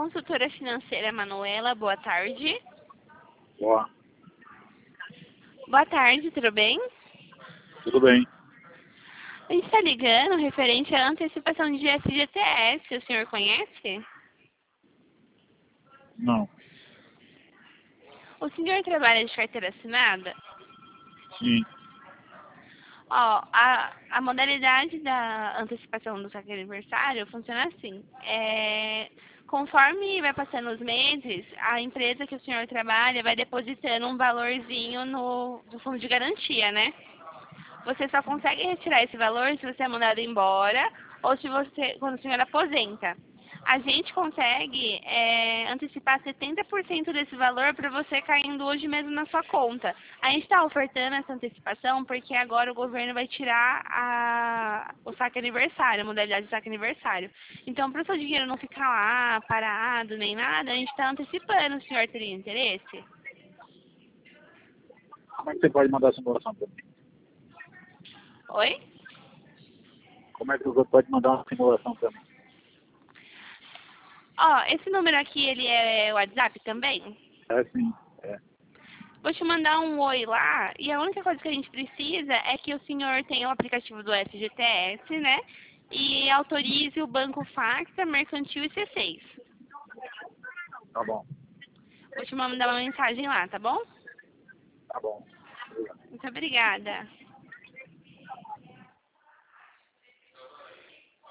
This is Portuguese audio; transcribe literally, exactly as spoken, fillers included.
consultora financeira Manuela, boa tarde. Boa. Boa tarde, tudo bem? Tudo bem. A gente está ligando referente à antecipação de F G T S, o senhor conhece? Não. O senhor trabalha de carteira assinada? Sim. Ó, a, a modalidade da antecipação do saque aniversário funciona assim. É, conforme vai passando os meses, a empresa que o senhor trabalha vai depositando um valorzinho no, no fundo de garantia, né? Você só consegue retirar esse valor se você é mandado embora ou se você, quando o senhor aposenta. A gente consegue é, antecipar setenta por cento desse valor para você caindo hoje mesmo na sua conta. A gente está ofertando essa antecipação porque agora o governo vai tirar a, o saque aniversário, a modalidade de saque aniversário. Então, para o seu dinheiro não ficar lá parado nem nada, a gente está antecipando. O senhor teria interesse? Como é que você pode mandar essa simulação para mim? Oi? Como é que você pode mandar uma simulação para mim? Ó, esse número aqui, ele é WhatsApp também? É sim. É. Vou te mandar um oi lá, e a única coisa que a gente precisa é que o senhor tenha o aplicativo do F G T S, né? E autorize o banco Facta, Mercantil e C seis. Tá bom. Vou te mandar uma mensagem lá, tá bom? Tá bom. Muito obrigada.